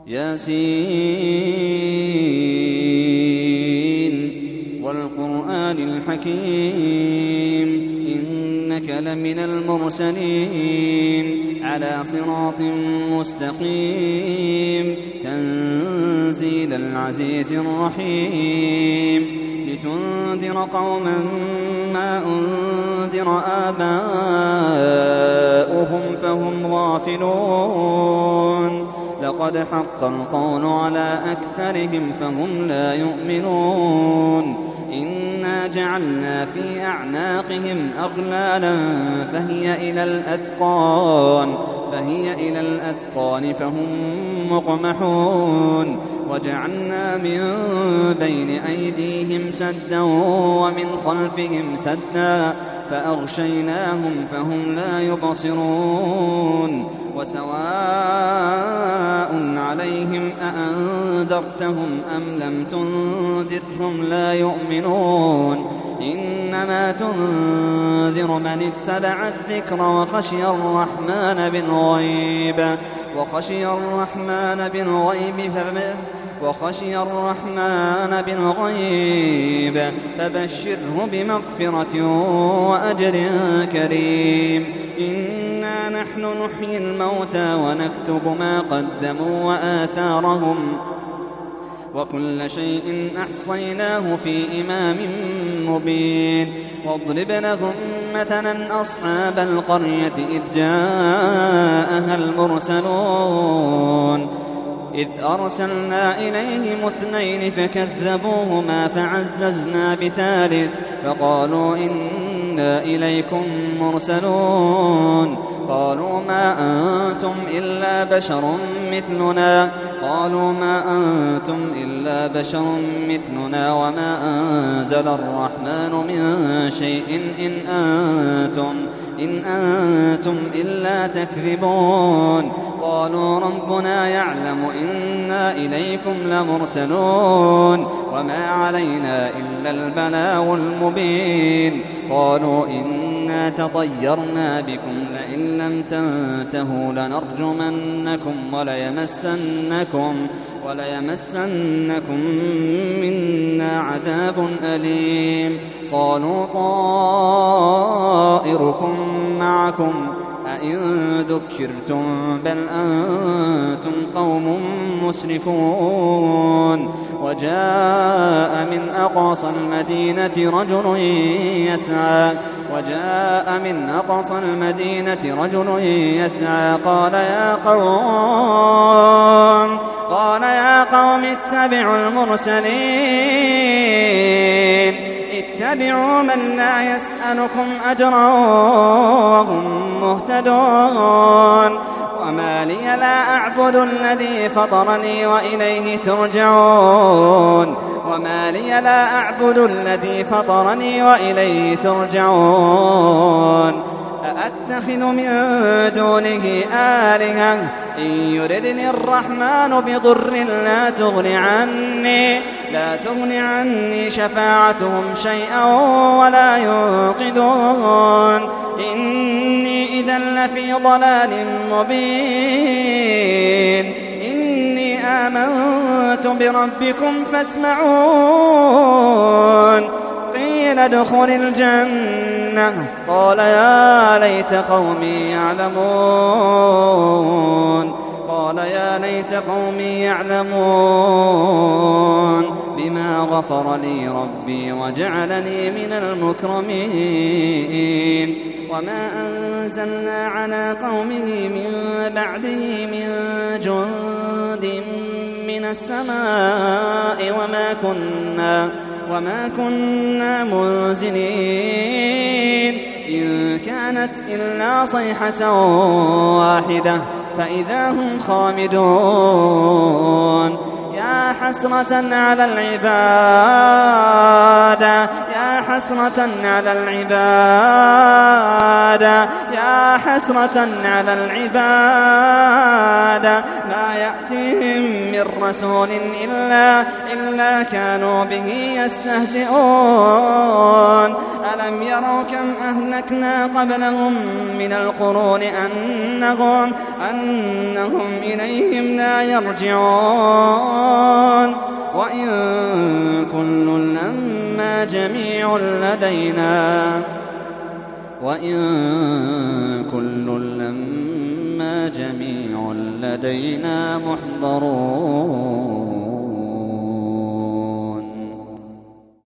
ياسين والقرآن الحكيم إنك لمن المرسلين على صراط مستقيم تنزيل العزيز الرحيم لتنذر قوما ما أنذر آباؤهم فهم غافلون لقد حق القول على أكثرهم فهم لا يؤمنون إنا جعلنا في أعناقهم أغلالا فهي إلى الأذقان فهم مقمحون وجعلنا من بين أيديهم سدا ومن خلفهم سدا فأغشيناهم فهم لا يبصرون وسواء عليهم أأنذرتهم أم لم تنذرهم لا يؤمنون إنما تنذر من اتبع الذكر وخشي الرحمن بالغيب فبشره بمغفرة وأجر كريم إنا نحن نحيي الموتى ونكتب ما قدموا وآثارهم وكل شيء أحصيناه في إمام مبين واضرب لهم مثلا أصحاب القرية إذ جاءها المرسلون إذ أرسلنا إليهم 2 فكذبوهما فعززنا ب3 فقالوا إنا إليكم مرسلون قالوا ما أنتم إلا بشر مثلنا وما أنزل الرحمن من شيء إن أنتم إلا تكذبون قالوا ربنا يعلم إنا إليكم لمرسلون وما علينا إلا البلاغ المبين قالوا إنا تطيرنا بكم لئن لم تنتهوا لنرجمنكم وليمسنكم منا عذاب أليم قالوا طائركم معكم أئن ذكرتم بل أنتم قوم مسرفون وجاء من أقصى المدينة رجل يسعى قال يا قوم اتبعوا المرسلين اتبعوا من لا يسألكم أجرا وهم مهتدون وما لي لا أعبد الذي فطرني وإليه ترجعون أأتخذ من دونه آلهة إن يردني الرحمن بضر لا تغن عني شفاعتهم شيئا ولا ينقذون إني إذا لفي ضلال مبين إني آمنت بربكم فاسمعون قيل ادخل الجنة قال يا ليت قومي يعلمون بما غفر لي ربي وجعلني من المكرمين وما أنزلنا على قومه من بعده من جند من السماء وما كنا منزلين إن كانت إلا صيحة واحدة فإذا هم خامدون يا حسرة على العباد ما يأتيهم من رسول إلا كانوا به يستهزئون ألم يروا كم أهلكنا قبلهم من القرون أنهم إليهم لا يرجعون وإن كل لما جميع لدينا محضرون.